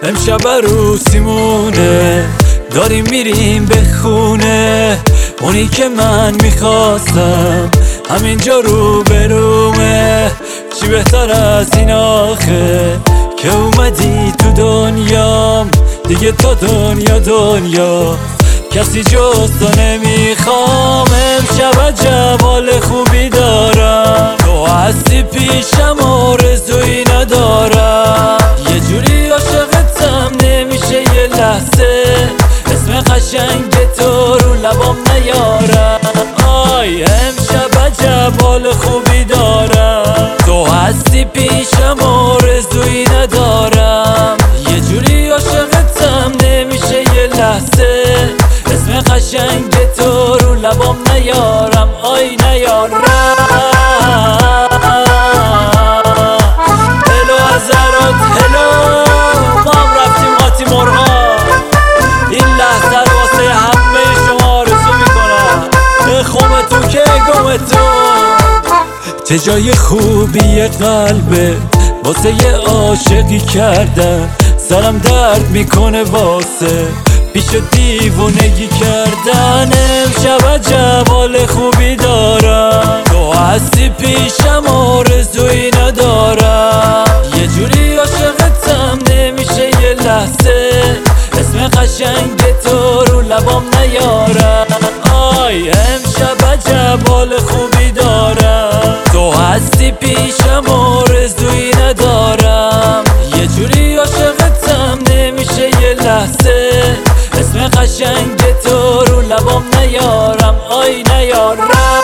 امشب عروسیمونه، داریم میریم به خونه. اونی که من میخواستم همینجا رو برومه. چی بهتر از این آخه که اومدی تو دنیام، دیگه تا دنیا کسی جز تو نمیخوام. امشب عجب حال خوبی دارم، تو هستی پیشم آرزویی ندارم. یه جوری عاشقتم نمیشه یه لحظه اسم قشنگ تو رو لبام نیارم. آی امشب عجب حال خوبی دارم، تو هستی پیشم آرزویی ندارم. یه جوری عاشقتم نمیشه یه لحظه اسم قشنگ تو رو لبام نیارم. آی نیارم. هلو حضرات هلو، ما هم رفتیم قاطی مرغا. این لحظه رو واسه همه شما آرزو میکنم. خمتون که گمتون چه جای خوبی قلبه، واسه یه عاشقی کردن سرم درد میکنه، واسه پیش دیوونگی کردن. امشب عجب حال خوبی دارم، تو هستی پیشم آرزویی ندارم. یه جوری عاشقتم نمیشه یه لحظه اسم قشنگ تو رو لبام نیارم. آی امشب عجب حال خوبی دارم، تو هستی پیشم آرزویی ندارم. یه جوری عاشقتم نمیشه یه لحظه اسم قشنگ تو رو لبام نیارم. آی نیارم.